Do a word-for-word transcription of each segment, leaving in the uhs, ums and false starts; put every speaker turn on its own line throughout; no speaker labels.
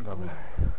Dobra.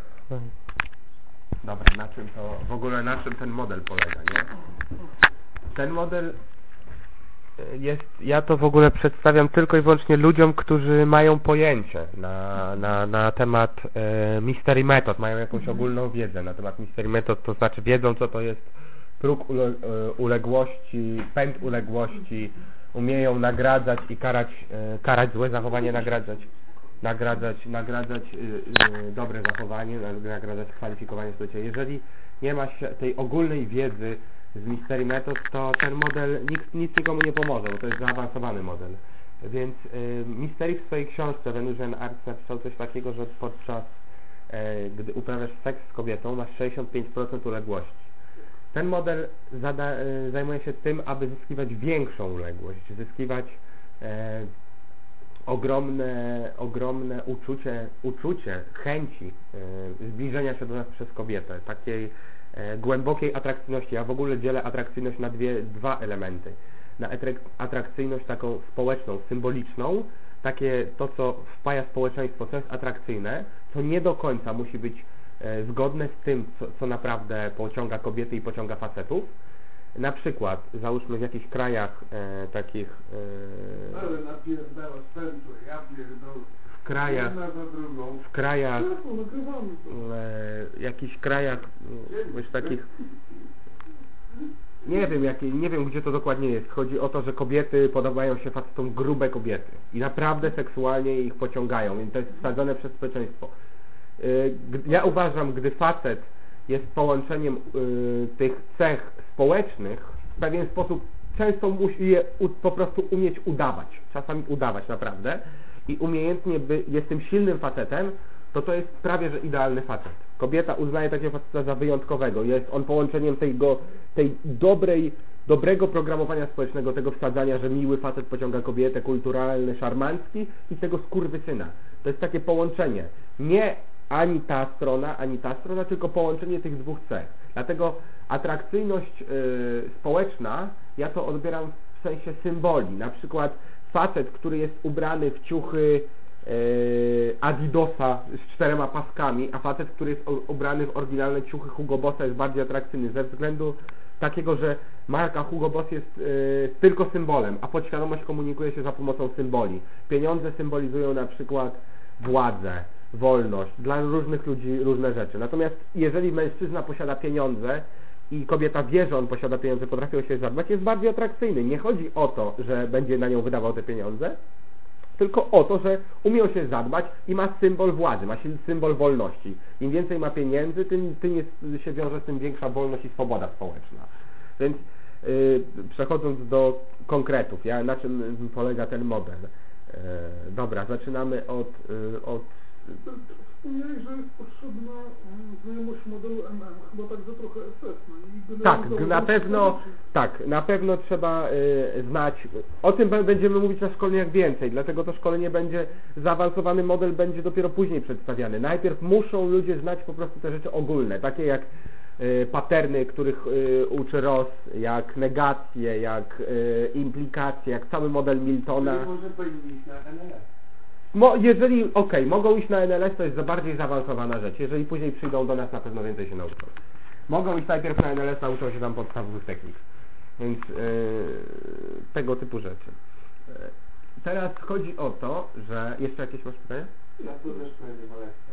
Dobra, na czym to, w ogóle na czym ten model polega, nie? Ten model jest, ja to w ogóle przedstawiam tylko i wyłącznie ludziom, którzy mają pojęcie na, na, na temat e, Mystery Method, mają jakąś ogólną wiedzę na temat Mystery Method, to znaczy wiedzą, co to jest próg ule, e, uległości, pęd uległości, umieją nagradzać i karać, e, karać złe zachowanie, nagradzać nagradzać, nagradzać yy, yy, dobre zachowanie, nagradzać kwalifikowanie w życie. Jeżeli nie ma się tej ogólnej wiedzy z Mystery Method, to ten model nic, nic nikomu nie pomoże, bo to jest zaawansowany model. Więc yy, Mystery w swojej książce Venusian Arts napisał coś takiego, że podczas yy, gdy uprawiasz seks z kobietą, masz sześćdziesiąt pięć procent uległości. Ten model zada, yy, zajmuje się tym, aby zyskiwać większą uległość, zyskiwać yy, ogromne, ogromne uczucie, uczucie chęci e, zbliżenia się do nas przez kobietę, takiej e, głębokiej atrakcyjności. Ja w ogóle dzielę atrakcyjność na dwie, dwa elementy. Na atrakcyjność taką społeczną, symboliczną, takie to, co wpaja społeczeństwo, co jest atrakcyjne, co nie do końca musi być e, zgodne z tym, co, co naprawdę pociąga kobiety i pociąga facetów. Na przykład, załóżmy w jakichś krajach e, takich e,
ale napierdala spętu, ja pierdolę.
W krajach w krajach e, jakichś krajach już takich nie wiem jakie, nie wiem gdzie to dokładnie jest. Chodzi o to, że kobiety podobają się facetom grube kobiety i naprawdę seksualnie ich pociągają, więc to jest wsadzone przez społeczeństwo. E, ja uważam, gdy facet jest połączeniem y, tych cech społecznych, w pewien sposób często musi je u, po prostu umieć udawać, czasami udawać naprawdę i umiejętnie by, jest tym silnym facetem, to to jest prawie że idealny facet. Kobieta uznaje takiego faceta za wyjątkowego, jest on połączeniem tego, tej dobrej, dobrego programowania społecznego, tego wsadzania, że miły facet pociąga kobietę, kulturalny, szarmancki i tego skurwysyna. To jest takie połączenie. Nie ani ta strona, ani ta strona, tylko połączenie tych dwóch cech. Dlatego atrakcyjność yy, społeczna, ja to odbieram w sensie symboli. Na przykład facet, który jest ubrany w ciuchy yy, Adidosa z czterema paskami, a facet, który jest ubrany w oryginalne ciuchy Hugo Bossa jest bardziej atrakcyjny ze względu takiego, że marka Hugo Boss jest yy, tylko symbolem, a podświadomość komunikuje się za pomocą symboli. Pieniądze symbolizują na przykład władzę, wolność, dla różnych ludzi różne rzeczy. Natomiast jeżeli mężczyzna posiada pieniądze i kobieta wie, że on posiada pieniądze, potrafi o siebie zadbać, jest bardziej atrakcyjny. Nie chodzi o to, że będzie na nią wydawał te pieniądze, tylko o to, że umie o siebie zadbać i ma symbol władzy, ma symbol wolności. Im więcej ma pieniędzy, tym, tym jest, się wiąże z tym większa wolność i swoboda społeczna. Więc yy, przechodząc do konkretów, ja, na czym polega ten model? Yy, dobra, zaczynamy od, yy, od
Wspomniałeś, że jest potrzebna znajomość modelu M M, chyba także trochę S S. No i
tak, na pewno, tak, na pewno trzeba y, znać, o tym będziemy mówić na szkoleniach więcej, dlatego to szkolenie będzie, zaawansowany model będzie dopiero później przedstawiany. Najpierw muszą ludzie znać po prostu te rzeczy ogólne, takie jak y, paterny, których y, uczy Ross, jak negacje, jak y, implikacje, jak cały model Miltona.
Nie może powinni iść na N L S.
Mo, jeżeli, okej, okay, mogą iść na N L S, to jest za bardziej zaawansowana rzecz. Jeżeli później przyjdą do nas, na pewno więcej się nauczą. Mogą iść najpierw na N L S, nauczą się tam podstawowych technik. Więc yy, tego typu rzeczy. Yy, teraz chodzi o to, że... Jeszcze jakieś masz pytanie?
Ja tu też powiem molesta.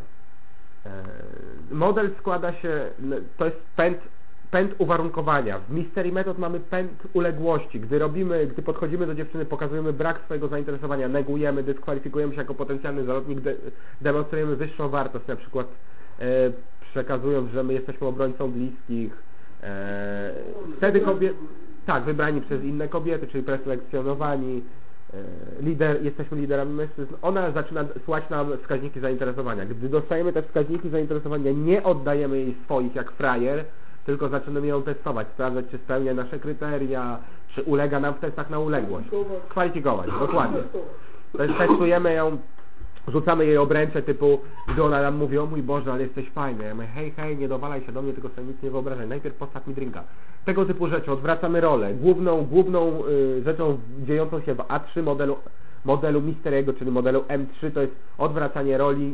Yy, model składa się... To jest pęd... pęd uwarunkowania. W Mystery Method mamy pęd uległości. Gdy robimy, gdy podchodzimy do dziewczyny, pokazujemy brak swojego zainteresowania, negujemy, dyskwalifikujemy się jako potencjalny zalotnik, de demonstrujemy wyższą wartość, na przykład e, przekazując, że my jesteśmy obrońcą bliskich. E, wtedy kobiety, tak, wybrani przez inne kobiety, czyli preselekcjonowani, e, lider, jesteśmy liderami mężczyzn. Ona zaczyna słać nam wskaźniki zainteresowania. Gdy dostajemy te wskaźniki zainteresowania, nie oddajemy jej swoich jak frajer, tylko zaczynamy ją testować, sprawdzać, czy spełnia nasze kryteria, czy ulega nam w testach na uległość. Kwalifikować, dokładnie. To jest, testujemy ją, rzucamy jej obręcze typu, gdy ona nam mówi, o mój Boże, ale jesteś fajny. Ja mówię, hej, hej, nie dowalaj się do mnie, tylko sobie nic nie wyobrażaj. Najpierw postaw mi drinka. Tego typu rzeczy, odwracamy rolę. Główną, główną y, rzeczą dziejącą się w A trzy modelu, modelu Mystery'ego, czyli modelu M trzy, to jest odwracanie roli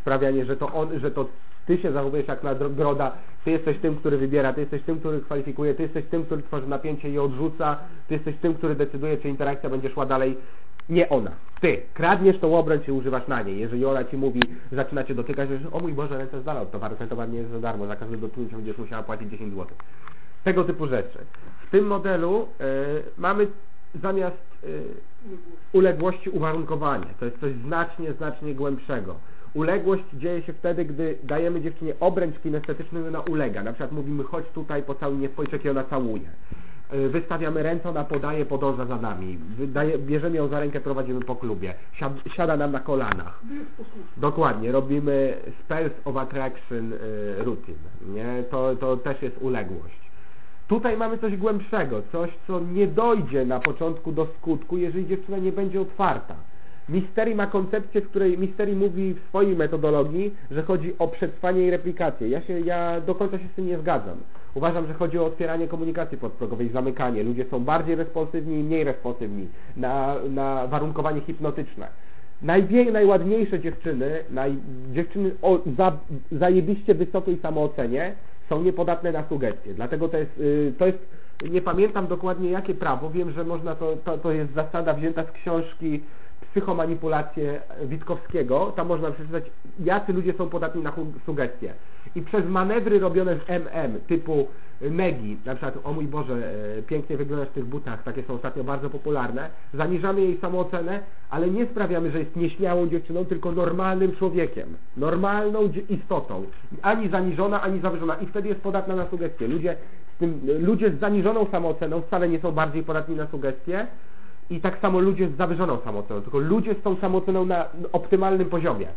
sprawianie, że to on, że to ty się zachowujesz jak nagroda, ty jesteś tym, który wybiera, ty jesteś tym, który kwalifikuje, ty jesteś tym, który tworzy napięcie i odrzuca, ty jesteś tym, który decyduje, czy interakcja będzie szła dalej. Nie ona. Ty. Kradniesz tą obręcz i używasz na niej. Jeżeli ona ci mówi, zaczyna cię dotykać, że o mój Boże, ręce z dala od towaru, ten towar nie jest za darmo, za każdy dotknięcie będziesz musiała płacić dziesięć złotych. Tego typu rzeczy. W tym modelu y, mamy zamiast y, uległości uwarunkowanie. To jest coś znacznie, znacznie głębszego. Uległość dzieje się wtedy, gdy dajemy dziewczynie obręcz kinestetyczny i ona ulega. Na przykład mówimy, chodź tutaj, pocałuj mnie w policzek i ona całuje. Wystawiamy ręce, ona podaje, podąża za nami. Wydaje, bierzemy ją za rękę, prowadzimy po klubie. Siad, siada nam na kolanach. Dokładnie, robimy spells of attraction y, routine. Nie? To, to też jest uległość. Tutaj mamy coś głębszego, coś, co nie dojdzie na początku do skutku, jeżeli dziewczyna nie będzie otwarta. Mystery ma koncepcję, w której Mystery mówi w swojej metodologii, że chodzi o przetrwanie i replikację. Ja się, ja do końca się z tym nie zgadzam. Uważam, że chodzi o otwieranie komunikacji podprogowej, zamykanie. Ludzie są bardziej responsywni i mniej responsywni na, na warunkowanie hipnotyczne. Najwie, najładniejsze dziewczyny, naj, dziewczyny o za, zajebiście wysokiej samoocenie są niepodatne na sugestie. Dlatego to jest, yy, to jest, nie pamiętam dokładnie jakie prawo, wiem, że można to, to, to jest zasada wzięta z książki Psychomanipulacje Witkowskiego. Tam można przeczytać, jacy ludzie są podatni na sugestie. I przez manewry robione w M M, typu negi, na przykład, o mój Boże, pięknie wyglądasz w tych butach, takie są ostatnio bardzo popularne, zaniżamy jej samoocenę, ale nie sprawiamy, że jest nieśmiałą dziewczyną, tylko normalnym człowiekiem, normalną istotą, ani zaniżona, ani zawyżona, i wtedy jest podatna na sugestie. Ludzie z, tym, ludzie z zaniżoną samooceną wcale nie są bardziej podatni na sugestie, i tak samo ludzie z zawyżoną samooceną, tylko ludzie z tą samooceną na optymalnym poziomie.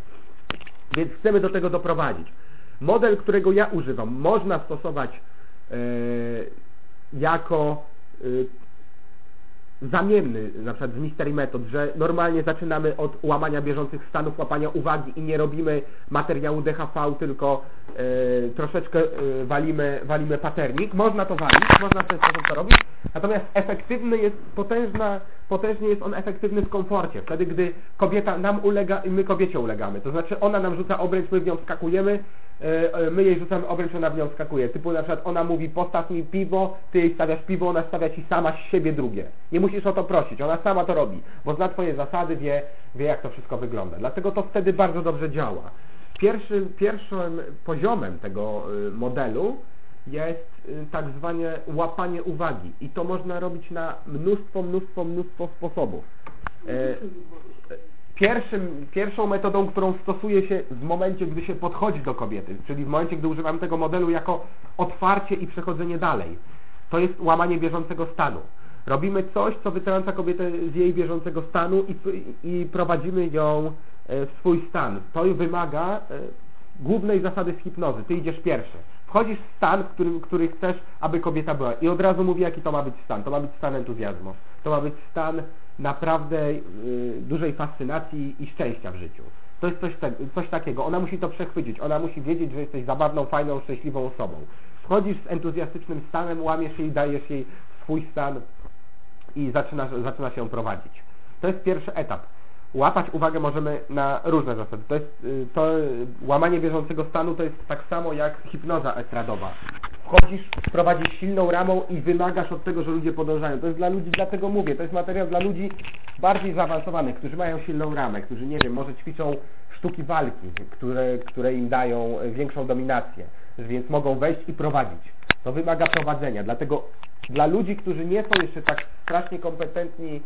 Więc chcemy do tego doprowadzić. Model, którego ja używam, można stosować e, jako e, zamienny, na przykład z Mystery Method, że normalnie zaczynamy od łamania bieżących stanów, łapania uwagi i nie robimy materiału D H V, tylko e, troszeczkę e, walimy, walimy paternik. Można to walić, można w ten sposób to robić, natomiast efektywny jest, potężna, potężnie jest on efektywny w komforcie, wtedy gdy kobieta nam ulega i my kobiecie ulegamy, to znaczy ona nam rzuca obręcz, my w nią skakujemy, my jej rzucamy obręcz, ona w nią skakuje. Typu na przykład ona mówi, postaw mi piwo, ty jej stawiasz piwo, ona stawia ci sama z siebie drugie. Nie musisz o to prosić, ona sama to robi, bo zna twoje zasady, wie, wie jak to wszystko wygląda. Dlatego to wtedy bardzo dobrze działa. Pierwszy, pierwszym poziomem tego modelu jest tak zwane łapanie uwagi i to można robić na mnóstwo, mnóstwo, mnóstwo sposobów. Pierwszym, pierwszą metodą, którą stosuje się w momencie, gdy się podchodzi do kobiety, czyli w momencie, gdy używamy tego modelu jako otwarcie i przechodzenie dalej, to jest łamanie bieżącego stanu. Robimy coś, co wytrąca kobietę z jej bieżącego stanu i, i prowadzimy ją w swój stan. To wymaga głównej zasady z hipnozy. Ty idziesz pierwszy. Wchodzisz w stan, w którym, który chcesz, aby kobieta była. I od razu mówi, jaki to ma być stan. To ma być stan entuzjazmu. To ma być stan naprawdę y, dużej fascynacji i szczęścia w życiu. To jest coś, te, coś takiego. Ona musi to przechwycić. Ona musi wiedzieć, że jesteś zabawną, fajną, szczęśliwą osobą. Wchodzisz z entuzjastycznym stanem, łamiesz jej, dajesz jej swój stan i zaczynasz, zaczyna się ją prowadzić. To jest pierwszy etap. Łapać uwagę możemy na różne zasady. To jest, to łamanie bieżącego stanu to jest tak samo jak hipnoza estradowa. Wchodzisz, prowadzisz silną ramą i wymagasz od tego, że ludzie podążają. To jest dla ludzi, dlatego mówię, to jest materiał dla ludzi bardziej zaawansowanych, którzy mają silną ramę, którzy, nie wiem, może ćwiczą sztuki walki, które, które im dają większą dominację, więc mogą wejść i prowadzić. To wymaga prowadzenia, dlatego dla ludzi, którzy nie są jeszcze tak strasznie kompetentni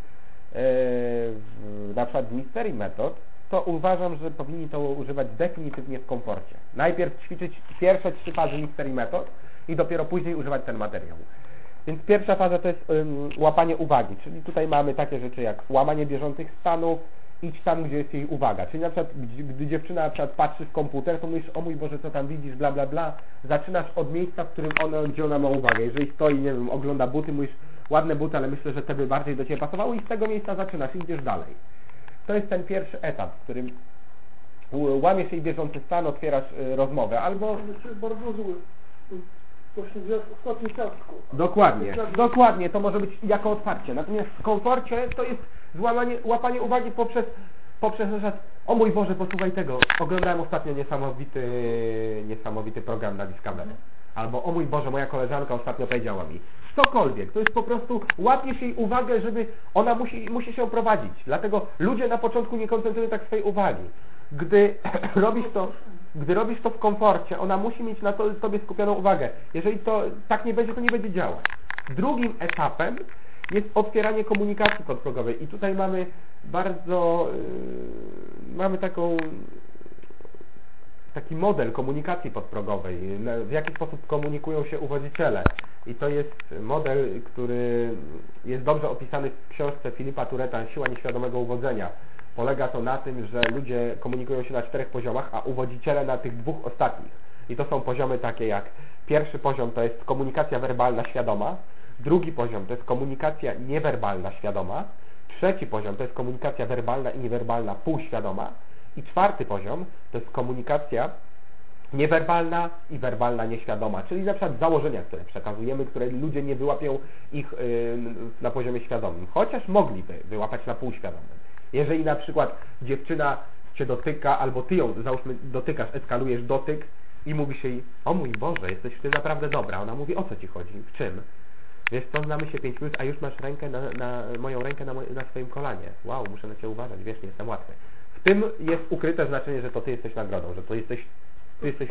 na przykład z Mystery Method, to uważam, że powinni to używać definitywnie w komforcie. Najpierw ćwiczyć pierwsze trzy fazy Mystery Method i dopiero później używać ten materiał. Więc pierwsza faza to jest um, łapanie uwagi, czyli tutaj mamy takie rzeczy jak łamanie bieżących stanów, idź tam, gdzie jest jej uwaga. Czyli na przykład, gdy dziewczyna na przykład patrzy w komputer, to mówisz, o mój Boże, co tam widzisz, bla, bla, bla. Zaczynasz od miejsca, w którym ona, gdzie ona ma uwagę. Jeżeli stoi, nie wiem, ogląda buty, mówisz, ładne buty, ale myślę, że te by bardziej do Ciebie pasowały i z tego miejsca zaczynasz i idziesz dalej. To jest ten pierwszy etap, w którym łamiesz jej bieżący stan, otwierasz y, rozmowę, albo...
Bardzo zły. Właśnie wziąć ostatnie ciastko.
Dokładnie, dokładnie, to może być jako otwarcie. Natomiast w komforcie to jest złamanie, łapanie uwagi poprzez, poprzez na przykład, o mój Boże, posłuchaj tego, oglądałem ostatnio niesamowity, niesamowity program na Discovery. Albo o mój Boże, moja koleżanka ostatnio powiedziała mi. Cokolwiek, to jest po prostu, łapiesz jej uwagę, żeby, ona musi, musi się prowadzić. Dlatego ludzie na początku nie koncentrują tak swojej uwagi. Gdy robisz to, gdy robisz to w komforcie, ona musi mieć na to sobie skupioną uwagę. Jeżeli to tak nie będzie, to nie będzie działać. Drugim etapem jest otwieranie komunikacji podprogowej. I tutaj mamy bardzo, yy, mamy taką, taki model komunikacji podprogowej, w jaki sposób komunikują się uwodziciele. I to jest model, który jest dobrze opisany w książce Filipa Tureta Siła nieświadomego uwodzenia. Polega to na tym, że ludzie komunikują się na czterech poziomach, a uwodziciele na tych dwóch ostatnich. I to są poziomy takie jak pierwszy poziom to jest komunikacja werbalna świadoma, drugi poziom to jest komunikacja niewerbalna świadoma, trzeci poziom to jest komunikacja werbalna i niewerbalna półświadoma i czwarty poziom to jest komunikacja niewerbalna i werbalna nieświadoma, czyli na przykład założenia, które przekazujemy, które ludzie nie wyłapią ich yy, na poziomie świadomym, chociaż mogliby wyłapać na półświadomym. Jeżeli na przykład dziewczyna Cię dotyka, albo Ty ją, załóżmy, dotykasz, eskalujesz dotyk i mówisz jej, o mój Boże, jesteś w tym naprawdę dobra. Ona mówi, o co Ci chodzi? W czym? Wiesz co, znamy się pięć minut, a już masz rękę na, na moją rękę na, moj, na swoim kolanie. Wow, muszę na Cię uważać, wiesz, nie jestem łatwy. W tym jest ukryte znaczenie, że to Ty jesteś nagrodą, że to jesteś... Ty jesteś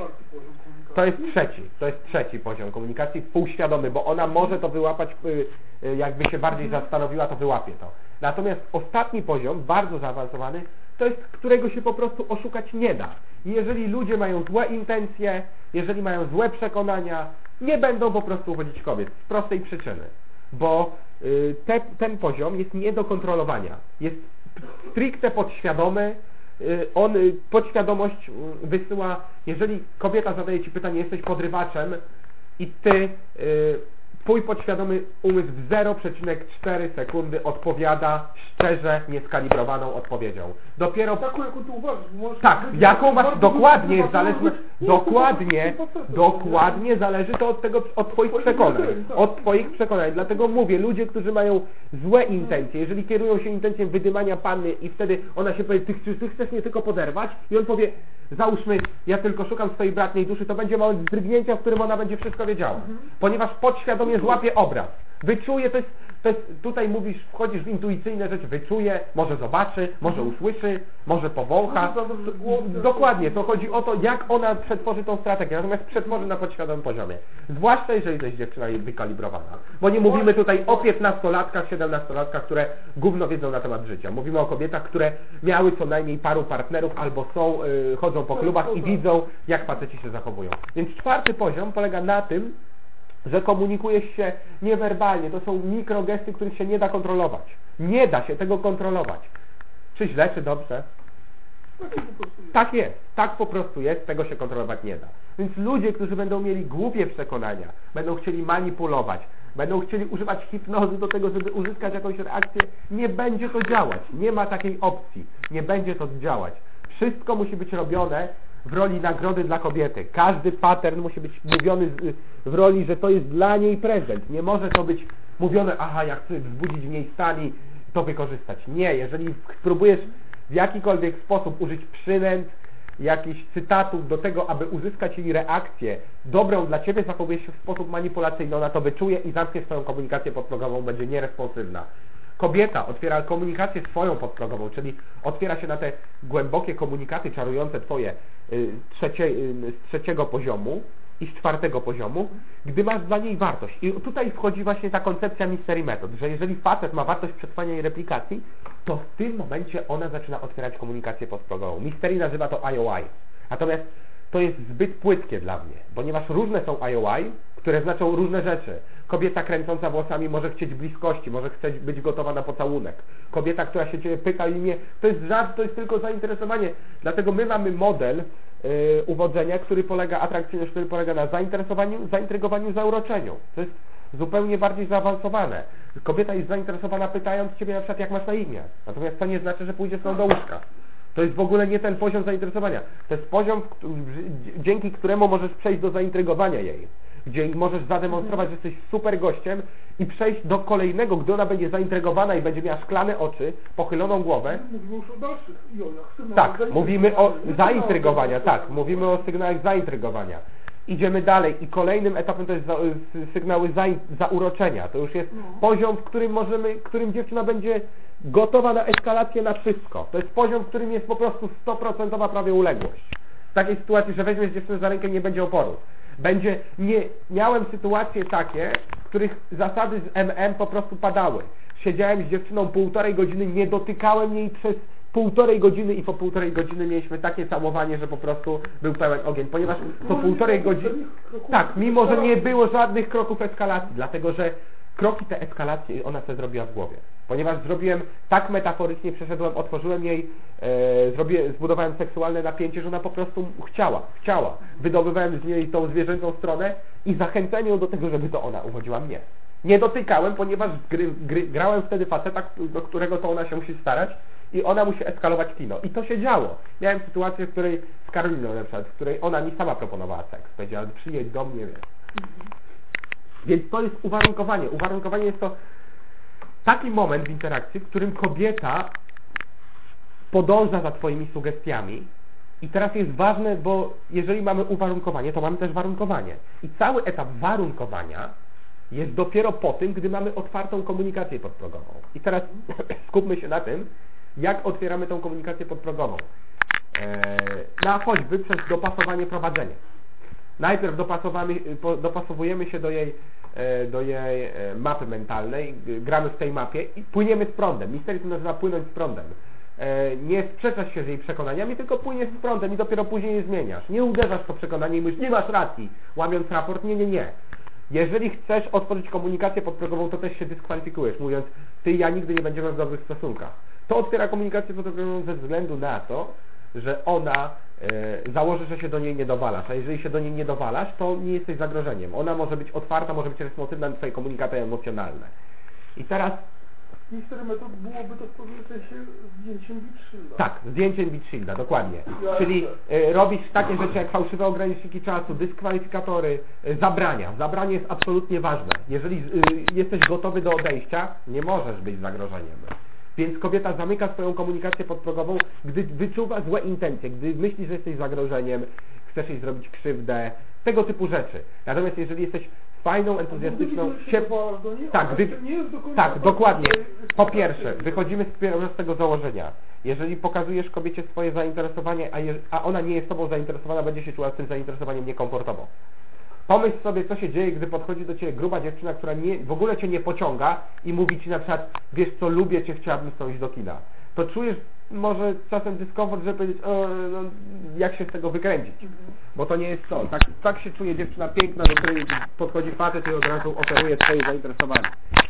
to jest trzeci, to jest trzeci poziom komunikacji, półświadomy, bo ona może to wyłapać, jakby się bardziej zastanowiła, to wyłapie to. Natomiast ostatni poziom, bardzo zaawansowany, to jest, którego się po prostu oszukać nie da. I jeżeli ludzie mają złe intencje, jeżeli mają złe przekonania, nie będą po prostu uwodzić kobiet, z prostej przyczyny. Bo y, te, ten poziom jest nie do kontrolowania, jest stricte podświadomy. On, podświadomość wysyła, jeżeli kobieta zadaje Ci pytanie, jesteś podrywaczem i Ty, Twój podświadomy umysł w zero przecinek cztery sekundy odpowiada szczerze nieskalibrowaną odpowiedzią. Dopiero...
Taką, jaką Ty uważasz.
Tak, jaką masz, dokładnie jest zależne, dokładnie, dokładnie zależy to od tego, od Twoich przekonań, od Twoich przekonań. Dlatego mówię, ludzie, którzy mają złe intencje, jeżeli kierują się intencją wydymania panny i wtedy ona się powie, ty, ty chcesz mnie tylko poderwać i on powie, załóżmy, ja tylko szukam swojej bratniej duszy, to będzie małe drgnięcia, w którym ona będzie wszystko wiedziała. Ponieważ podświadomie złapie obraz. Wyczuje, to jest, to jest, tutaj mówisz, wchodzisz w intuicyjne rzeczy, wyczuje, może zobaczy, może usłyszy, może powącha. Dokładnie, to chodzi o to, jak ona przetworzy tą strategię, natomiast przetworzy na podświadomym poziomie. Zwłaszcza jeżeli to jest dziewczyna wykalibrowana. Bo nie mówimy tutaj o piętnastolatkach, siedemnastolatkach, które gówno wiedzą na temat życia. Mówimy o kobietach, które miały co najmniej paru partnerów, albo są, yy, chodzą po klubach i widzą, jak faceci się zachowują. Więc czwarty poziom polega na tym, że komunikujesz się niewerbalnie. To są mikrogesty, których się nie da kontrolować. Nie da się tego kontrolować. Czy źle, czy dobrze? Tak jest. Tak po prostu jest. Tego się kontrolować nie da. Więc ludzie, którzy będą mieli głupie przekonania, będą chcieli manipulować, będą chcieli używać hipnozy do tego, żeby uzyskać jakąś reakcję, nie będzie to działać. Nie ma takiej opcji. Nie będzie to działać. Wszystko musi być robione w roli nagrody dla kobiety. Każdy pattern musi być mówiony w roli, że to jest dla niej prezent. Nie może to być mówione, aha, ja chcę wzbudzić w niej stan i to wykorzystać. Nie, jeżeli spróbujesz w jakikolwiek sposób użyć przynęt, jakichś cytatów do tego, aby uzyskać jej reakcję dobrą dla Ciebie, zachowujesz się w sposób manipulacyjny, ona to wyczuje i zamknie swoją komunikację podprogową, będzie nieresponsywna. Kobieta otwiera komunikację swoją podprogową, czyli otwiera się na te głębokie komunikaty czarujące Twoje y, trzecie, y, z trzeciego poziomu i z czwartego poziomu, gdy masz dla niej wartość. I tutaj wchodzi właśnie ta koncepcja mystery method, że jeżeli facet ma wartość przetrwania i replikacji, to w tym momencie ona zaczyna otwierać komunikację podprogową. Mystery nazywa to I O I. Natomiast to jest zbyt płytkie dla mnie, ponieważ różne są I O I, które znaczą różne rzeczy. Kobieta kręcąca włosami może chcieć bliskości, może chcieć być gotowa na pocałunek. Kobieta, która się Ciebie pyta i nie, to jest żart, to jest tylko zainteresowanie. Dlatego my mamy model yy, uwodzenia, który polega, atrakcyjność, który polega na zainteresowaniu, zaintrygowaniu, zauroczeniu. To jest zupełnie bardziej zaawansowane. Kobieta jest zainteresowana pytając Ciebie na przykład, jak masz na imię. Natomiast to nie znaczy, że pójdziesz z nią do łóżka. To jest w ogóle nie ten poziom zainteresowania. To jest poziom, dzięki któremu możesz przejść do zaintrygowania jej. gdzie możesz zademonstrować, że jesteś super gościem i przejść do kolejnego, gdy ona będzie zaintrygowana i będzie miała szklane oczy, pochyloną głowę.
Mówimy już o dalszych jojach,
Tak, mówimy o zaintrygowania, tak, mówimy o sygnałach zaintrygowania. Idziemy dalej i kolejnym etapem to jest za, sygnały za, zauroczenia. To już jest
no. poziom,
poziom, w którym możemy, w którym dziewczyna będzie gotowa na eskalację na wszystko. To jest poziom, w którym jest po prostu sto procent prawie uległość. W takiej sytuacji, że weźmiesz dziewczynę za rękę, nie będzie oporu. Będzie, nie, miałem sytuacje takie, w których zasady z M M po prostu padały. Siedziałem z dziewczyną półtorej godziny, nie dotykałem jej przez półtorej godziny i po półtorej godziny mieliśmy takie całowanie, że po prostu był pełen ogień, ponieważ po półtorej godziny, tak, mimo że nie było żadnych kroków eskalacji, dlatego że kroki te eskalacji ona sobie zrobiła w głowie. Ponieważ zrobiłem tak metaforycznie, przeszedłem, otworzyłem jej, e, zrobię, zbudowałem seksualne napięcie, że ona po prostu chciała, chciała. Wydobywałem z niej tą zwierzęcą stronę i zachęcałem ją do tego, żeby to ona uwodziła mnie. Nie dotykałem, ponieważ gry, gry, grałem wtedy faceta, do którego to ona się musi starać i ona musi eskalować kino. I to się działo. Miałem sytuację, w której z Karoliną na przykład, w której ona mi sama proponowała seks. Powiedziała, przyjedź do mnie, wiesz. Więc to jest uwarunkowanie. Uwarunkowanie jest to taki moment w interakcji, w którym kobieta podąża za twoimi sugestiami. I teraz jest ważne, bo jeżeli mamy uwarunkowanie, to mamy też warunkowanie. I cały etap warunkowania jest dopiero po tym, gdy mamy otwartą komunikację podprogową. I teraz skupmy się na tym, jak otwieramy tą komunikację podprogową. Eee, na choćby przez dopasowanie prowadzenia. Najpierw dopasowamy, dopasowujemy się do jej, do jej mapy mentalnej, gramy w tej mapie i płyniemy z prądem. Misteryzm nazywa płynąć z prądem. Nie sprzeczasz się z jej przekonaniami, tylko płyniesz z prądem i dopiero później je zmieniasz. Nie uderzasz w to przekonanie i mówisz, nie masz racji, łamiąc raport. Nie, nie, nie. Jeżeli chcesz otworzyć komunikację podprogową, to też się dyskwalifikujesz, mówiąc, ty i ja nigdy nie będziemy w dobrych stosunkach. To otwiera komunikację podprogową ze względu na to, że ona e, założy, że się do niej nie dowalasz, a jeżeli się do niej nie dowalasz, to nie jesteś zagrożeniem. Ona może być otwarta, może być responsywna na twoje komunikaty emocjonalne. I teraz...
Niektóre metod byłoby to w pewnym sensie zdjęciem Bitshielda.
Tak, zdjęciem Bitshielda, dokładnie. Ja Czyli e, robisz takie rzeczy jak fałszywe ograniczniki czasu, dyskwalifikatory, e, zabrania. Zabranie jest absolutnie ważne. Jeżeli e, jesteś gotowy do odejścia, nie możesz być zagrożeniem. Więc kobieta zamyka swoją komunikację podprogową, gdy wyczuwa złe intencje, gdy myśli, że jesteś zagrożeniem, chcesz jej zrobić krzywdę, tego typu rzeczy. Natomiast jeżeli jesteś fajną, entuzjastyczną, ciepłą... Tak, gdy... tak, dokładnie. Po pierwsze, wychodzimy z tego założenia. Jeżeli pokazujesz kobiecie swoje zainteresowanie, a, je... a ona nie jest tobą zainteresowana, będzie się czuła z tym zainteresowaniem niekomfortowo. Pomyśl sobie, co się dzieje, gdy podchodzi do ciebie gruba dziewczyna, która nie, w ogóle cię nie pociąga i mówi ci na przykład, wiesz co, lubię cię, chciałabym z tą iść do kina. To czujesz może czasem dyskomfort, żeby powiedzieć, o, no, jak się z tego wykręcić. Mhm. Bo to nie jest to. Tak, tak się czuje dziewczyna piękna, do której podchodzi facet i od razu oferuje swoje zainteresowanie.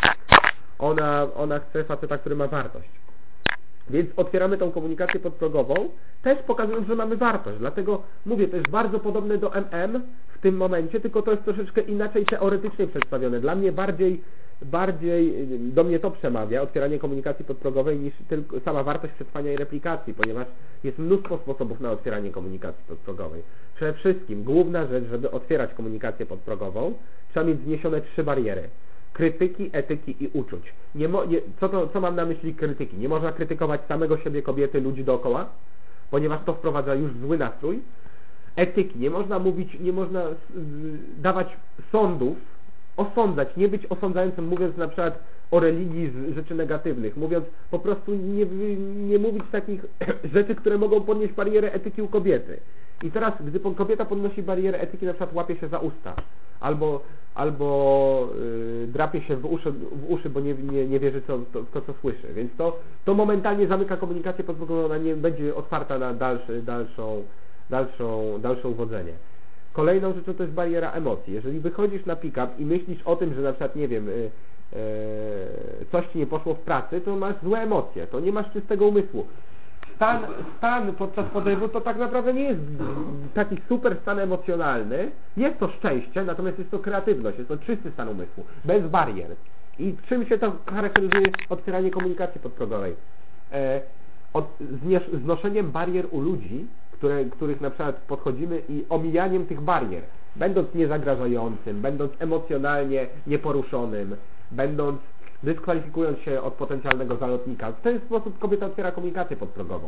Ona, ona chce faceta, który ma wartość. Więc otwieramy tą komunikację podprogową, też pokazując, że mamy wartość. Dlatego mówię, to jest bardzo podobne do M M w tym momencie, tylko to jest troszeczkę inaczej teoretycznie przedstawione. Dla mnie bardziej, bardziej do mnie to przemawia, otwieranie komunikacji podprogowej, niż tylko sama wartość przetrwania i replikacji, ponieważ jest mnóstwo sposobów na otwieranie komunikacji podprogowej. Przede wszystkim główna rzecz, żeby otwierać komunikację podprogową, trzeba mieć zniesione trzy bariery. Krytyki, etyki i uczuć. Nie mo, nie, co, to, co mam na myśli krytyki? Nie można krytykować samego siebie, kobiety, ludzi dookoła, ponieważ to wprowadza już zły nastrój. Etyki. Nie można mówić, nie można y, dawać sądów, osądzać, nie być osądzającym, mówiąc na przykład o religii z rzeczy negatywnych, mówiąc po prostu nie, nie mówić takich rzeczy, które mogą podnieść barierę etyki u kobiety. I teraz, gdy kobieta podnosi barierę etyki, na przykład łapie się za usta, albo, albo yy, drapie się w uszy, w uszy bo nie, nie, nie wierzy co, to, to, co słyszy. Więc to, to momentalnie zamyka komunikację, pod którą ona nie będzie otwarta na dalszy, dalszą, dalszą, dalsze uwodzenie. Kolejną rzeczą to jest bariera emocji. Jeżeli wychodzisz na pick-up i myślisz o tym, że na przykład, nie wiem, yy, yy, coś ci nie poszło w pracy, to masz złe emocje, to nie masz czystego umysłu. Stan, stan podczas podrywu to tak naprawdę nie jest taki super stan emocjonalny. Jest to szczęście, natomiast jest to kreatywność, jest to czysty stan umysłu, bez barier. I czym się to charakteryzuje otwieranie komunikacji podprogowej? E, od, znoszeniem barier u ludzi, które, których na przykład podchodzimy i omijaniem tych barier. będąc niezagrażającym, będąc emocjonalnie nieporuszonym, będąc dyskwalifikując się od potencjalnego zalotnika. W ten sposób kobieta otwiera komunikację podprogową.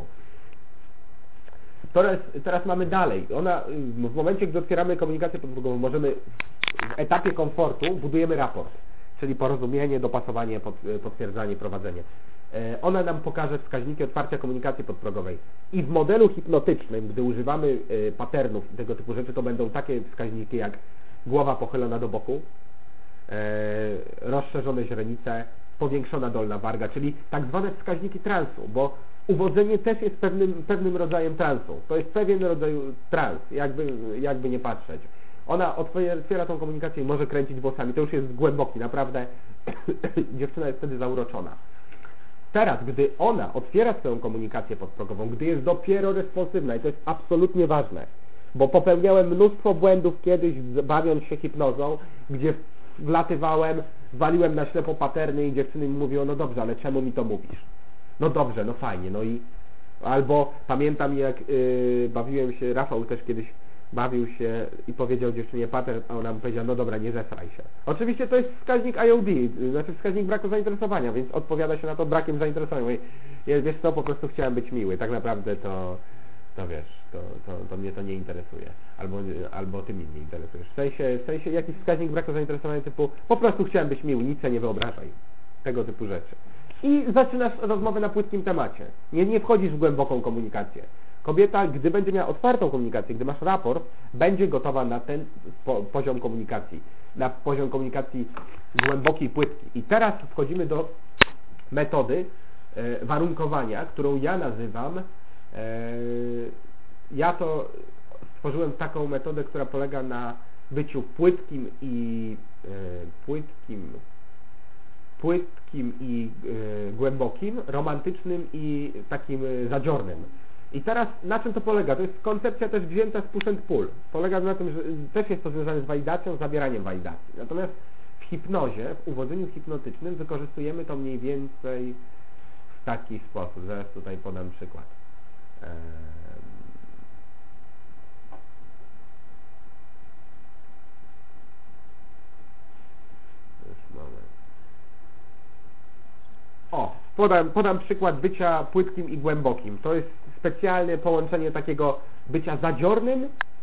Teraz, teraz mamy dalej. Ona, w momencie, gdy otwieramy komunikację podprogową, możemy w etapie komfortu budujemy raport, czyli porozumienie, dopasowanie, pod, potwierdzanie, prowadzenie. Ona nam pokaże wskaźniki otwarcia komunikacji podprogowej. I w modelu hipnotycznym, gdy używamy patternów i tego typu rzeczy, to będą takie wskaźniki jak głowa pochylona do boku, rozszerzone źrenice, powiększona dolna warga, czyli tak zwane wskaźniki transu, bo uwodzenie też jest pewnym, pewnym rodzajem transu. To jest pewien rodzaj trans, jakby, jakby nie patrzeć. Ona otwiera tą komunikację i może kręcić włosami. To już jest głęboki, naprawdę dziewczyna jest wtedy zauroczona. Teraz, gdy ona otwiera swoją komunikację podprogową, gdy jest dopiero responsywna, i to jest absolutnie ważne, bo popełniałem mnóstwo błędów kiedyś, bawiąc się hipnozą, gdzie wlatywałem, waliłem na ślepo paterny i dziewczyny mi mówią, no dobrze, ale czemu mi to mówisz? No dobrze, no fajnie, no i albo pamiętam jak yy, bawiłem się, Rafał też kiedyś bawił się i powiedział dziewczynie pattern, a ona mu powiedziała, no dobra, nie zesraj się. Oczywiście to jest wskaźnik I O D, znaczy wskaźnik braku zainteresowania, więc odpowiada się na to brakiem zainteresowania. I, wiesz co, po prostu chciałem być miły, tak naprawdę to, to wiesz, to, to, to mnie to nie interesuje. Albo, albo ty mnie nie interesujesz. W sensie, w sensie jakiś wskaźnik braku zainteresowania typu, po prostu chciałem być miły, nic się nie wyobrażaj. Tego typu rzeczy. I zaczynasz rozmowę na płytkim temacie. Nie, nie wchodzisz w głęboką komunikację. Kobieta, gdy będzie miała otwartą komunikację, gdy masz raport, będzie gotowa na ten po, poziom komunikacji, na poziom komunikacji głębokiej, płytkiej. I teraz wchodzimy do metody e, warunkowania, którą ja nazywam, e, ja to stworzyłem taką metodę, która polega na byciu płytkim i e, płytkim, płytkim i e, głębokim, romantycznym i takim e, zadziornym. I teraz na czym to polega? To jest koncepcja też wzięta z push and pull. Polega na tym, że też jest to związane z walidacją, zabieraniem walidacji. Natomiast w hipnozie, w uwodzeniu hipnotycznym wykorzystujemy to mniej więcej w taki sposób. Zaraz tutaj podam przykład. Eee... Już moment. O, podam, podam przykład bycia płytkim i głębokim. To jest specjalne połączenie takiego bycia zadziornym,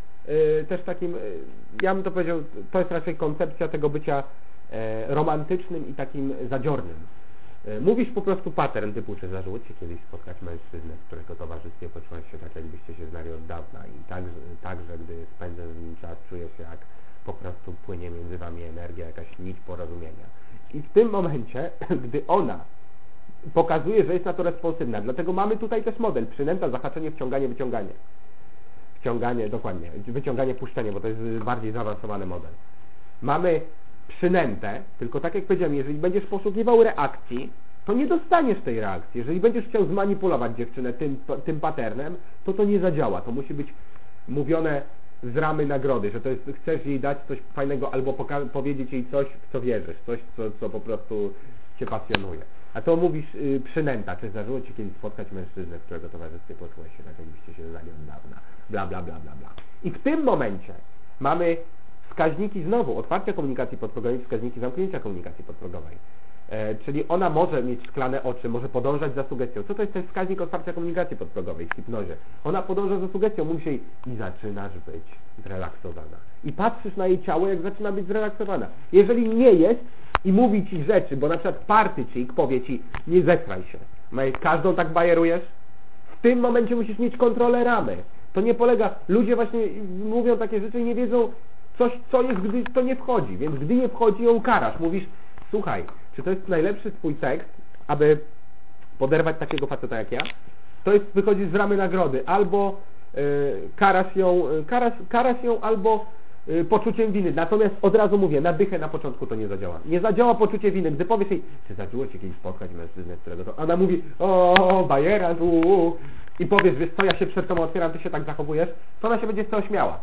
yy, też takim, yy, ja bym to powiedział, to jest raczej koncepcja tego bycia yy, romantycznym i takim zadziornym. Yy, mówisz po prostu pattern typu, czy zdarzyło Ci kiedyś spotkać mężczyznę, w którego towarzystwie poczułeś się tak, jakbyście się znali od dawna i także, także gdy spędzasz z nim czas, czujesz się jak po prostu płynie między Wami energia, jakaś nić porozumienia. I w tym momencie, gdy ona pokazuje, że jest na to responsywna. Dlatego mamy tutaj też model przynęta, zahaczenie, wciąganie, wyciąganie. Wciąganie, dokładnie. Wyciąganie, puszczenie, bo to jest bardziej zaawansowany model. Mamy przynętę, tylko tak jak powiedziałem, jeżeli będziesz poszukiwał reakcji, to nie dostaniesz tej reakcji. Jeżeli będziesz chciał zmanipulować dziewczynę tym, tym patternem, to to nie zadziała. To musi być mówione z ramy nagrody, że to jest, chcesz jej dać coś fajnego albo powiedzieć jej coś, w co wierzysz, coś, co, co po prostu Cię pasjonuje. A to mówisz yy, przynęta, czy zdarzyło Ci kiedyś spotkać mężczyznę, w którego towarzystwie poczułeś się tak, jakbyście się znali od dawna, bla, bla, bla, bla, bla. I w tym momencie mamy wskaźniki znowu otwarcia komunikacji podprogowej, wskaźniki zamknięcia komunikacji podprogowej. E, czyli ona może mieć szklane oczy, może podążać za sugestią. Co to jest ten wskaźnik otwarcia komunikacji podprogowej w hipnozie? Ona podąża za sugestią, mówi się jej, i zaczynasz być zrelaksowana. I patrzysz na jej ciało, jak zaczyna być zrelaksowana. Jeżeli nie jest i mówi Ci rzeczy, bo na przykład partycik powie Ci, nie zesraj się. Każdą tak bajerujesz? W tym momencie musisz mieć kontrolę ramy. To nie polega, ludzie właśnie mówią takie rzeczy i nie wiedzą coś, co jest, gdy to nie wchodzi. Więc gdy nie wchodzi, ją karasz. Mówisz, słuchaj, czy to jest najlepszy Twój tekst, aby poderwać takiego faceta jak ja? To jest, wychodzi z ramy nagrody. Albo yy, karasz ją, karasz, karasz ją albo yy, poczuciem winy. Natomiast od razu mówię, na dychę na początku to nie zadziała. Nie zadziała poczucie winy. Gdy powiesz jej, czy zdarzyło Ci kiedyś spotkać mężczyznę, którego to... Ona mówi, o, bajera, uu, i powiesz, wiesz co, ja się przed Tobą otwieram, Ty się tak zachowujesz, to ona się będzie z tego śmiała.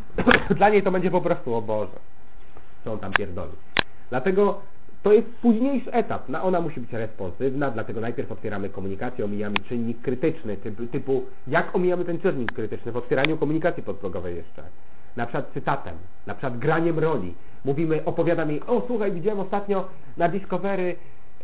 Dla niej to będzie po prostu, o Boże, co on tam pierdoli. Dlatego to jest późniejszy etap. Ona musi być responsywna, dlatego najpierw otwieramy komunikację, omijamy czynnik krytyczny, typu, typu jak omijamy ten czynnik krytyczny w otwieraniu komunikacji podprogowej jeszcze. na przykład cytatem, na przykład graniem roli. Mówimy, opowiadam jej, o słuchaj, widziałem ostatnio na Discovery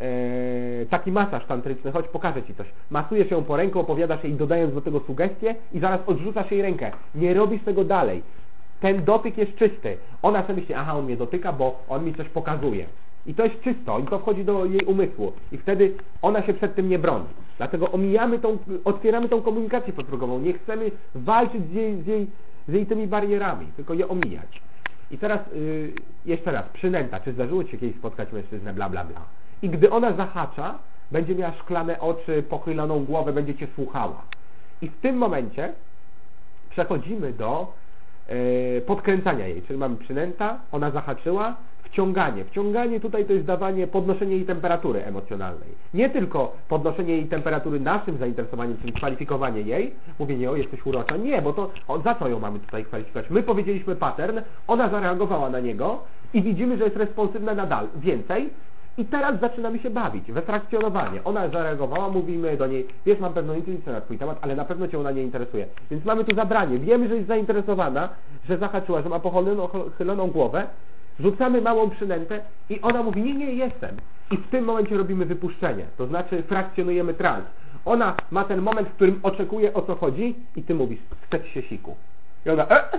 e, taki masaż tantryczny, chodź pokażę Ci coś. Masujesz ją po ręku, opowiadasz jej, dodając do tego sugestie i zaraz odrzucasz jej rękę. Nie robisz tego dalej. Ten dotyk jest czysty. Ona sobie myśli, aha, on mnie dotyka, bo on mi coś pokazuje. I to jest czysto, i to wchodzi do jej umysłu. I wtedy ona się przed tym nie broni. Dlatego omijamy tą, otwieramy tą komunikację podprogową. Nie chcemy walczyć z jej, z jej, z jej tymi barierami, tylko je omijać. I teraz yy, jeszcze raz, przynęta. Czy zdarzyło Ci się kiedyś spotkać mężczyznę, bla, bla, bla. I gdy ona zahacza, będzie miała szklane oczy, pochyloną głowę, będzie Cię słuchała. I w tym momencie przechodzimy do yy, podkręcania jej. Czyli mamy przynęta, ona zahaczyła, wciąganie. Wciąganie tutaj to jest dawanie, podnoszenie jej temperatury emocjonalnej. Nie tylko podnoszenie jej temperatury naszym zainteresowaniem, czyli kwalifikowanie jej, mówienie, o jesteś urocza. Nie, bo to o, za co ją mamy tutaj kwalifikować? My powiedzieliśmy pattern, ona zareagowała na niego i widzimy, że jest responsywna nadal. Więcej. I teraz zaczynamy się bawić we frakcjonowanie. Ona zareagowała, mówimy do niej, wiesz, mam pewną intuicję na Twój temat, ale na pewno Cię ona nie interesuje. Więc mamy tu zabranie. Wiemy, że jest zainteresowana, że zahaczyła, że ma pochyloną głowę. Rzucamy małą przynętę i ona mówi, nie, nie, jestem. I w tym momencie robimy wypuszczenie, to znaczy frakcjonujemy trans. Ona ma ten moment, w którym oczekuje, o co chodzi i ty mówisz, chce ci się siku. I ona e?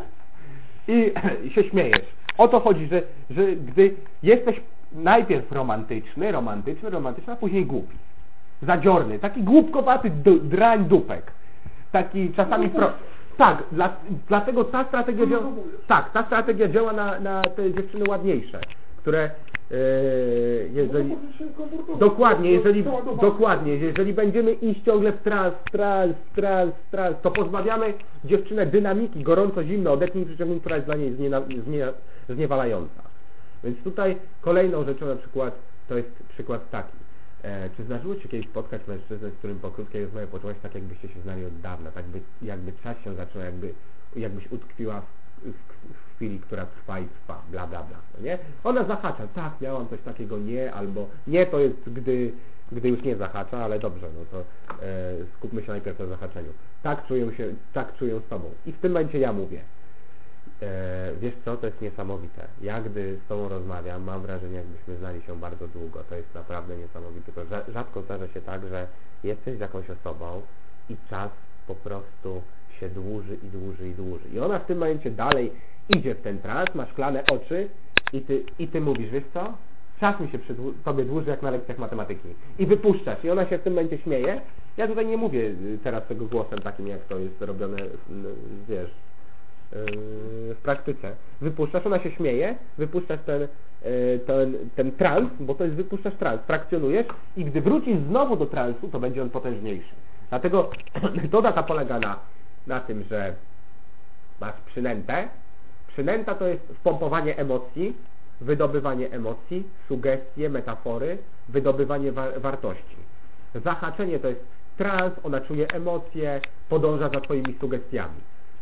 I się śmiejesz. O to chodzi, że, że gdy jesteś najpierw romantyczny, romantyczny, romantyczny, a później głupi. Zadziorny, taki głupkowaty drań dupek. Taki czasami... Pro... Tak, dla, dlatego ta strategia działa, tak, ta strategia działa na, na te dziewczyny ładniejsze, które e, jeżeli, dokładnie, jeżeli, dokładnie, jeżeli będziemy iść ciągle w trans, trans, trans, trans, to pozbawiamy dziewczynę dynamiki, gorąco, zimno, odetnij przyciągnij, która jest dla niej znie, znie, zniewalająca. Więc tutaj kolejną rzeczą na przykład, to jest przykład taki. E, czy zdarzyło Ci się kiedyś spotkać mężczyznę, z którym po krótkiej rozmowie poczułaś tak, jakbyście się znali od dawna, tak by, jakby czas się zaczął, jakby, jakbyś utkwiła w, w, w chwili, która trwa i trwa, bla, bla, bla, no nie? Ona zahacza, tak, miałam coś takiego, nie, albo nie, to jest, gdy, gdy już nie zahacza, ale dobrze, no to e, skupmy się najpierw na zahaczeniu. Tak czuję się, tak czuję z Tobą. I w tym momencie ja mówię, E, wiesz co, to jest niesamowite. Ja gdy z Tobą rozmawiam, mam wrażenie, jakbyśmy znali się bardzo długo. To jest naprawdę niesamowite. Tylko rzadko zdarza się tak, że jesteś z jakąś osobą i czas po prostu się dłuży i dłuży i dłuży. I ona w tym momencie dalej idzie w ten trans, ma szklane oczy i Ty, i ty mówisz, wiesz co? Czas mi się przy Tobie dłuży jak na lekcjach matematyki. I wypuszczasz. I ona się w tym momencie śmieje. Ja tutaj nie mówię teraz tego głosem takim, jak to jest robione, wiesz, w praktyce. Wypuszczasz, ona się śmieje, wypuszczasz ten, ten, ten trans, bo to jest wypuszczasz trans, frakcjonujesz i gdy wrócisz znowu do transu, to będzie on potężniejszy. Dlatego metoda ta polega na, na tym, że masz przynętę. Przynęta to jest wpompowanie emocji, wydobywanie emocji, sugestie, metafory, wydobywanie wa wartości. Zahaczenie to jest trans, ona czuje emocje, podąża za Twoimi sugestiami.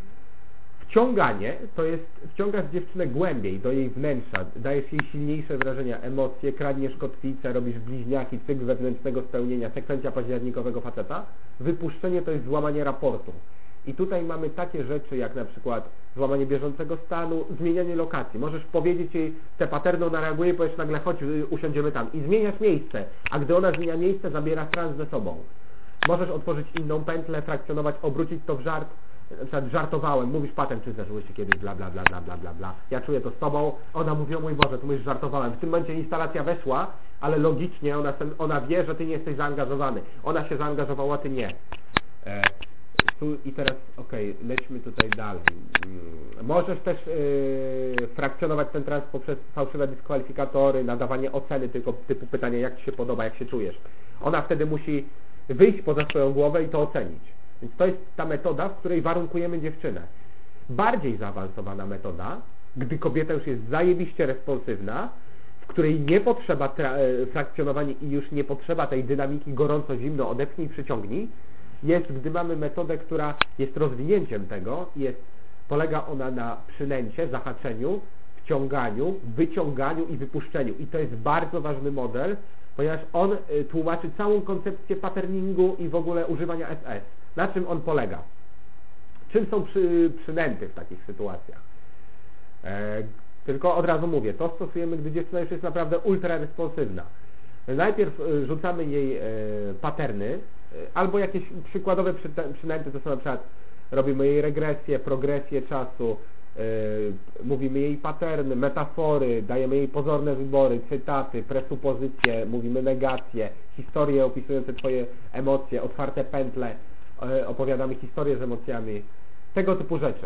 Wciąganie to jest, wciągasz dziewczynę głębiej do jej wnętrza, dajesz jej silniejsze wrażenia, emocje, kradniesz kotwicę, robisz bliźniaki, cykl wewnętrznego spełnienia, sekwencja październikowego faceta. Wypuszczenie to jest złamanie raportu. I tutaj mamy takie rzeczy jak na przykład złamanie bieżącego stanu, zmienianie lokacji. Możesz powiedzieć jej, te paterno, ona reaguje, powiesz nagle, chodź, usiądziemy tam i zmieniasz miejsce, a gdy ona zmienia miejsce, zabiera trans ze sobą. Możesz otworzyć inną pętlę, frakcjonować, obrócić to w żart. Na przykład żartowałem, mówisz patem, czy zdarzyło się kiedyś, bla, bla, bla, bla, bla, bla, bla. Ja czuję to z Tobą, ona mówi, o mój Boże, tu mówisz, żartowałem. W tym momencie instalacja weszła, ale logicznie ona, ona wie, że Ty nie jesteś zaangażowany. Ona się zaangażowała, Ty nie. E, tu i teraz, okej, okay, lećmy tutaj dalej. Hmm. Możesz też yy, frakcjonować ten trans poprzez fałszywe dyskwalifikatory, nadawanie oceny tylko typu pytania, jak Ci się podoba, jak się czujesz. Ona wtedy musi wyjść poza swoją głowę i to ocenić. Więc to jest ta metoda, w której warunkujemy dziewczynę. Bardziej zaawansowana metoda, gdy kobieta już jest zajebiście responsywna, w której nie potrzeba frakcjonowania i już nie potrzeba tej dynamiki gorąco-zimno, odepchnij, przyciągnij, jest, gdy mamy metodę, która jest rozwinięciem tego, jest, polega ona na przynęcie, zahaczeniu, wciąganiu, wyciąganiu i wypuszczeniu. I to jest bardzo ważny model, ponieważ on y, tłumaczy całą koncepcję patterningu i w ogóle używania S S. Na czym on polega? Czym są przy, przynęty w takich sytuacjach? E, tylko od razu mówię, to stosujemy, gdy dziewczyna już jest naprawdę ultra responsywna. Najpierw e, rzucamy jej e, paterny, e, albo jakieś przykładowe przy, przynęty, to są na przykład robimy jej regresję, progresję czasu, e, mówimy jej paterny, metafory, dajemy jej pozorne wybory, cytaty, presupozycje, mówimy negacje, historie opisujące twoje emocje, otwarte pętle, e, opowiadamy historię z emocjami, tego typu rzeczy.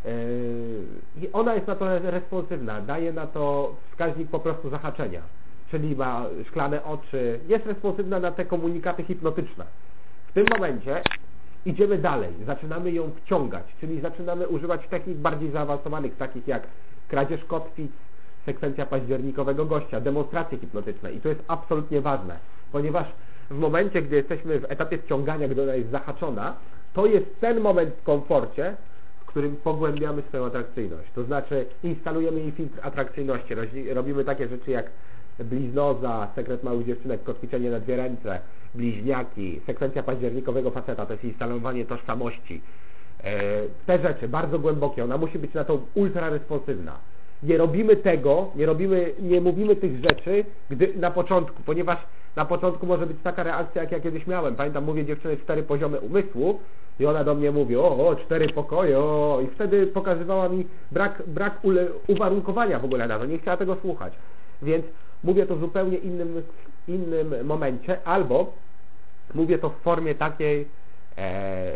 I ona jest na to responsywna, daje na to wskaźnik po prostu zahaczenia, czyli ma szklane oczy, jest responsywna na te komunikaty hipnotyczne. W tym momencie idziemy dalej, zaczynamy ją wciągać, czyli zaczynamy używać technik bardziej zaawansowanych, takich jak kradzież kotwic, sekwencja październikowego gościa, demonstracje hipnotyczne. I to jest absolutnie ważne, ponieważ w momencie, gdy jesteśmy w etapie wciągania, gdy ona jest zahaczona, to jest ten moment w komforcie, w którym pogłębiamy swoją atrakcyjność. To znaczy instalujemy jej filtr atrakcyjności, robimy takie rzeczy jak bliznoza, sekret małych dziewczynek, kotwiczenie na dwie ręce, bliźniaki, sekwencja październikowego faceta, to jest instalowanie tożsamości. Te rzeczy bardzo głębokie, ona musi być na to ultra responsywna. Nie robimy tego, nie robimy, nie mówimy tych rzeczy gdy na początku, ponieważ na początku może być taka reakcja, jak ja kiedyś miałem. Pamiętam, mówię dziewczynie cztery poziomy umysłu i ona do mnie mówi, o, o cztery pokoje, o, i wtedy pokazywała mi brak, brak ule, uwarunkowania w ogóle na to, nie chciała tego słuchać. Więc mówię to w zupełnie innym, innym momencie, albo mówię to w formie takiej, e,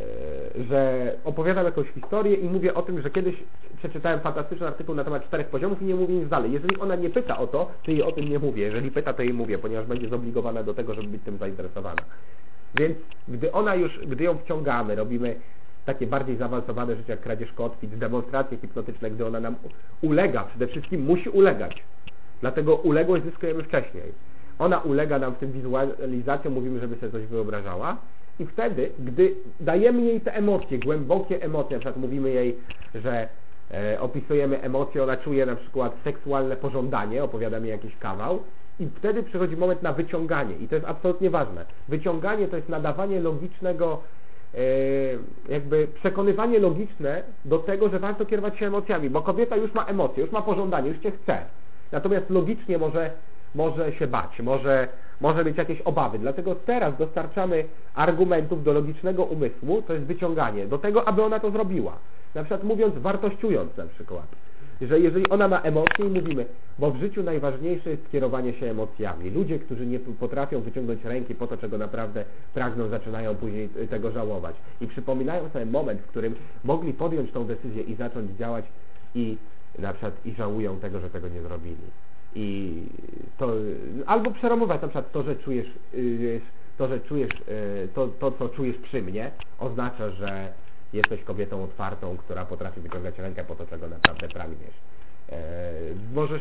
że opowiadam jakąś historię i mówię o tym, że kiedyś przeczytałem fantastyczny artykuł na temat czterech poziomów i nie mówię nic dalej. Jeżeli ona nie pyta o to, to jej o tym nie mówię. Jeżeli pyta, to jej mówię, ponieważ będzie zobligowana do tego, żeby być tym zainteresowana. Więc gdy ona już, gdy ją wciągamy, robimy takie bardziej zaawansowane rzeczy jak kradzież kotwic, demonstracje hipnotyczne, gdy ona nam ulega, przede wszystkim musi ulegać. Dlatego uległość zyskujemy wcześniej. Ona ulega nam w tym wizualizacją, mówimy, żeby sobie coś wyobrażała i wtedy, gdy dajemy jej te emocje, głębokie emocje, na przykład mówimy jej, że e, opisujemy emocje, ona czuje na przykład seksualne pożądanie, opowiadamy jakiś kawał i wtedy przychodzi moment na wyciąganie i to jest absolutnie ważne. Wyciąganie to jest nadawanie logicznego, e, jakby przekonywanie logiczne do tego, że warto kierować się emocjami, bo kobieta już ma emocje, już ma pożądanie, już cię chce. Natomiast logicznie może, może się bać, może, może mieć jakieś obawy. Dlatego teraz dostarczamy argumentów do logicznego umysłu, to jest wyciąganie, do tego, aby ona to zrobiła. Na przykład mówiąc, wartościując na przykład, że jeżeli ona ma emocje i mówimy, bo w życiu najważniejsze jest kierowanie się emocjami. Ludzie, którzy nie potrafią wyciągnąć ręki po to, czego naprawdę pragną, zaczynają później tego żałować. I przypominają sobie moment, w którym mogli podjąć tą decyzję i zacząć działać i na przykład i żałują tego, że tego nie zrobili. I to, albo przeromować na przykład to, że czujesz, to, że czujesz, to, to, co czujesz przy mnie, oznacza, że jesteś kobietą otwartą, która potrafi wyciągać rękę po to, czego naprawdę pragniesz. E, możesz...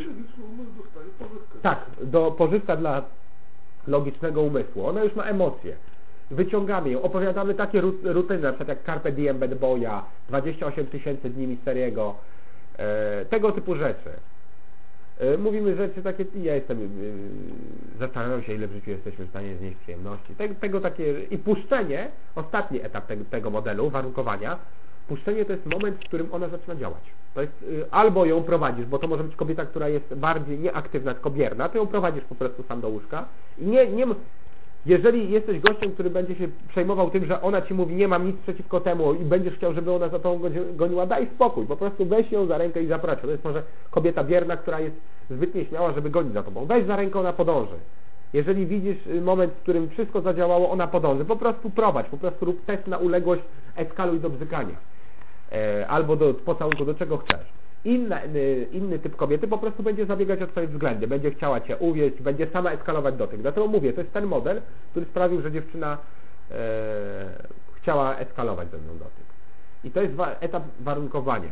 Tak, do pożywka dla logicznego umysłu. Ona już ma emocje. Wyciągamy ją, opowiadamy takie rutyny, na przykład jak Carpe Diem Bad Boya, dwadzieścia osiem tysięcy dni Misteriego, e, tego typu rzeczy. E, mówimy rzeczy takie, ja jestem, e, zastanawiam się, ile w życiu jesteśmy w stanie znieść przyjemności. Te, tego takie, i puszczenie, ostatni etap te, tego modelu, warunkowania, puszczenie to jest moment, w którym ona zaczyna działać. To jest, e, albo ją prowadzisz, bo to może być kobieta, która jest bardziej nieaktywna, tylko bierna, to ją prowadzisz po prostu sam do łóżka. I nie, nie, jeżeli jesteś gościem, który będzie się przejmował tym, że ona ci mówi, nie mam nic przeciwko temu i będziesz chciał, żeby ona za tą goniła, daj spokój, po prostu weź ją za rękę i zaprowadź. To jest może kobieta bierna, która jest zbyt nieśmiała, żeby gonić za tobą. Weź za rękę, ona podąży. Jeżeli widzisz moment, w którym wszystko zadziałało, ona podąży. Po prostu prowadź, po prostu rób test na uległość, eskaluj do bzykania. E, albo do pocałunku, do czego chcesz. Inny, inny typ kobiety po prostu będzie zabiegać o twoje względy, będzie chciała cię uwieść, będzie sama eskalować dotyk. Dlatego mówię, to jest ten model, który sprawił, że dziewczyna e, chciała eskalować ze mną dotyk. I to jest wa etap warunkowania.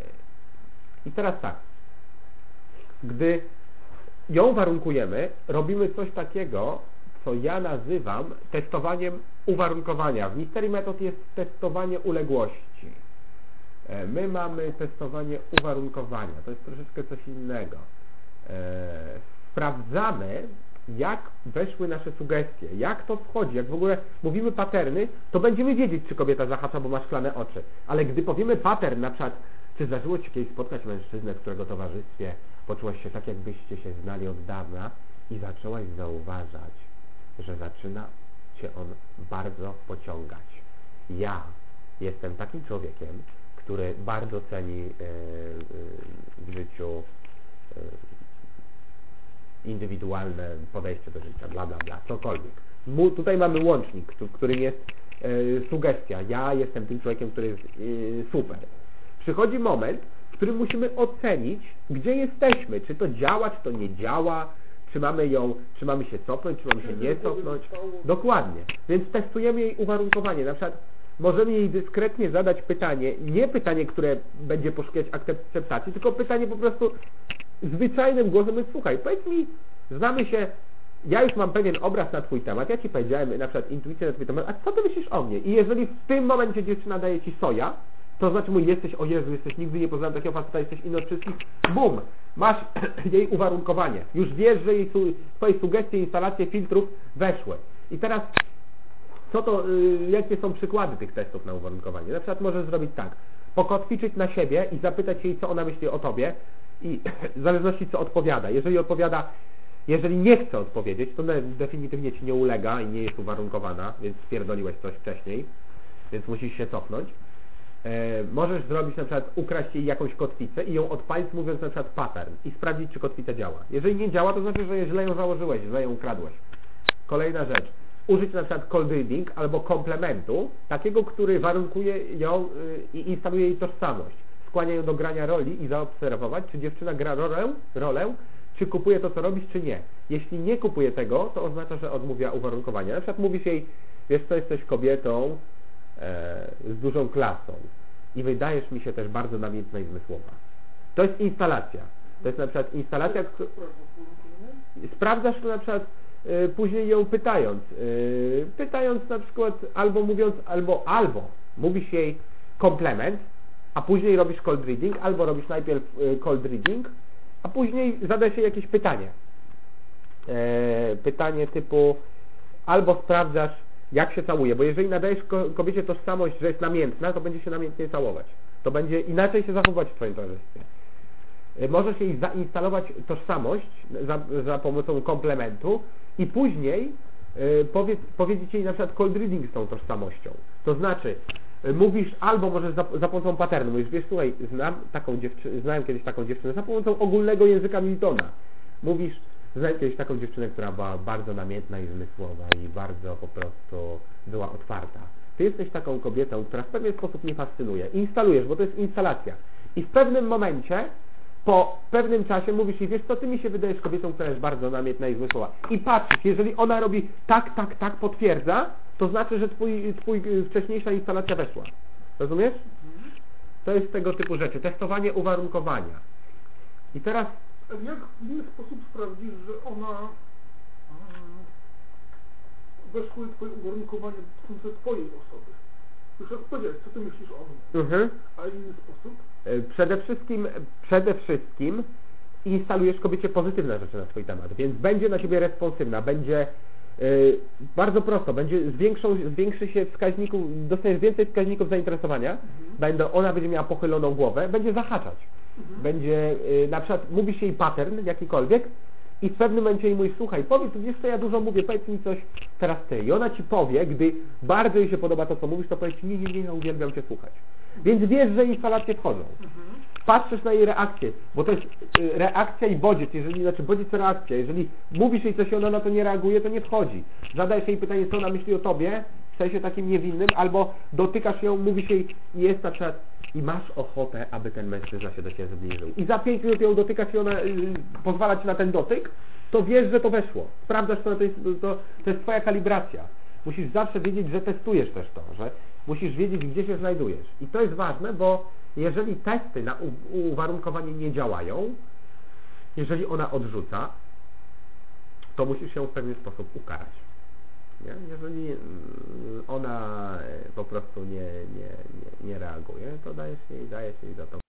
I teraz tak, gdy ją warunkujemy, robimy coś takiego, co ja nazywam testowaniem uwarunkowania. W Mystery Method jest testowanie uległości. My mamy testowanie uwarunkowania, to jest troszeczkę coś innego. Sprawdzamy, jak weszły nasze sugestie, jak to wchodzi, jak w ogóle mówimy paterny, to będziemy wiedzieć, czy kobieta zahacza, bo ma szklane oczy. Ale gdy powiemy pattern, na przykład, Czy zdarzyło Ci kiedyś spotkać mężczyznę, w którego towarzystwie poczułaś się tak, jakbyście się znali od dawna i zaczęłaś zauważać, że zaczyna Cię on bardzo pociągać? Ja jestem takim człowiekiem, który bardzo ceni yy, yy, w życiu yy, indywidualne podejście do życia, bla, bla, bla, cokolwiek. Mu, tutaj mamy łącznik, w którym jest yy, sugestia. Ja jestem tym człowiekiem, który jest yy, super. Przychodzi moment, w którym musimy ocenić, gdzie jesteśmy, czy to działa, czy to nie działa, czy mamy ją, czy mamy się cofnąć, czy mamy się nie cofnąć. Dokładnie. Więc testujemy jej uwarunkowanie. Na przykład możemy jej dyskretnie zadać pytanie, nie pytanie, które będzie poszukiwać akceptacji, tylko pytanie po prostu zwyczajnym głosem: słuchaj, powiedz mi, znamy się, ja już mam pewien obraz na Twój temat, ja Ci powiedziałem na przykład intuicję na Twój temat, a co Ty myślisz o mnie? I jeżeli w tym momencie dziewczyna daje Ci soja, to znaczy mój jesteś, o Jezu, jesteś, nigdy nie poznałem takiego faceta, jesteś inny od wszystkich, bum, masz jej uwarunkowanie. Już wiesz, że jej, Twoje sugestie, instalacje filtrów weszły. I teraz, co to, y, jakie są przykłady tych testów na uwarunkowanie? Na przykład możesz zrobić tak, pokotwiczyć na siebie i zapytać jej, co ona myśli o Tobie i w zależności co odpowiada. Jeżeli odpowiada, jeżeli nie chce odpowiedzieć, to definitywnie Ci nie ulega i nie jest uwarunkowana, więc spierdoliłeś coś wcześniej, więc musisz się cofnąć. E, możesz zrobić na przykład, ukraść jej jakąś kotwicę i ją odpalić, mówiąc na przykład pattern i sprawdzić, czy kotwica działa. Jeżeli nie działa, to znaczy, że źle ją założyłeś, źle ją ukradłeś. Kolejna rzecz. Użyć na przykład cold reading albo komplementu, takiego, który warunkuje ją y, i instaluje jej tożsamość. Skłania ją do grania roli i zaobserwować, czy dziewczyna gra rolę, rolę, czy kupuje to, co robisz, czy nie. Jeśli nie kupuje tego, to oznacza, że odmawia uwarunkowania. Na przykład mówisz jej, wiesz co, jesteś kobietą e, z dużą klasą i wydajesz mi się też bardzo namiętna i zmysłowa. To jest instalacja. To jest na przykład instalacja, która... Sprawdzasz to na przykład y, później ją pytając. Y, pytając na przykład albo mówiąc, albo, albo mówisz jej komplement, a później robisz cold reading, albo robisz najpierw y, cold reading, a później zada się jakieś pytanie. E, pytanie typu albo sprawdzasz, jak się całuje, bo jeżeli nadajesz kobiecie tożsamość, że jest namiętna, to będzie się namiętnie całować. To będzie inaczej się zachowywać w Twoim towarzystwie. E, możesz jej zainstalować tożsamość za, za pomocą komplementu i później e, powiedz, powiedzieć jej na przykład cold reading z tą tożsamością. To znaczy, mówisz, albo możesz za, za pomocą patternu, mówisz, wiesz, słuchaj, znam taką dziewczynę, znałem kiedyś taką dziewczynę za pomocą ogólnego języka Miltona. Mówisz, znałem kiedyś taką dziewczynę, która była bardzo namiętna i zmysłowa i bardzo po prostu była otwarta. Ty jesteś taką kobietą, która w pewien sposób mnie fascynuje. Instalujesz, bo to jest instalacja. I w pewnym momencie, po pewnym czasie mówisz jej, wiesz co, ty mi się wydajesz kobietą, która jest bardzo namiętna i zmysłowa. I patrzysz, jeżeli ona robi tak, tak, tak, potwierdza, to znaczy, że twój, twój wcześniejsza instalacja weszła. Rozumiesz? To jest tego typu rzeczy. Testowanie uwarunkowania. I teraz...
Jak w inny sposób sprawdzisz, że ona hmm, weszły Twoje uwarunkowania dotyczące Twojej osoby? Już odpowiedziałeś, co Ty myślisz o mnie.
Mhm.
A inny sposób?
Przede wszystkim, przede wszystkim instalujesz kobiecie pozytywne rzeczy na Twój temat, więc będzie na Ciebie responsywna, będzie yy, bardzo prosto, będzie zwiększą, zwiększy się wskaźników, dostaniesz więcej wskaźników zainteresowania, mhm. będą, ona będzie miała pochyloną głowę, będzie zahaczać. Mhm. Będzie, yy, na przykład mówisz jej pattern jakikolwiek i w pewnym momencie jej mówisz, słuchaj, powiedz, wiesz co, ja dużo mówię, powiedz mi coś teraz Ty. I ona Ci powie, gdy bardzo jej się podoba to, co mówisz, to powiedz Ci, nie, nie, nie, ja uwielbiam Cię słuchać. Więc wiesz, że instalacje wchodzą. Mhm. Patrzysz na jej reakcję, bo to jest y, reakcja i bodziec, jeżeli, znaczy bodziec to reakcja, jeżeli mówisz jej coś i ona na to nie reaguje, to nie wchodzi. Zadajesz jej pytanie, co ona myśli o Tobie, w sensie takim niewinnym, albo dotykasz ją, mówisz jej, jest na przykład i masz ochotę, aby ten mężczyzna się do Ciebie zbliżył. I za pięć minut ją dotykasz i ona y, pozwala Ci na ten dotyk, to wiesz, że to weszło. Sprawdzasz, to, to, jest, to, to jest Twoja kalibracja. Musisz zawsze wiedzieć, że testujesz też to, że musisz wiedzieć, gdzie się znajdujesz. I to jest ważne, bo jeżeli testy na uwarunkowanie nie działają, jeżeli ona odrzuca, to musisz ją w pewien sposób ukarać. Nie? Jeżeli ona po prostu nie, nie, nie, nie reaguje, to dajesz jej, dajesz jej za to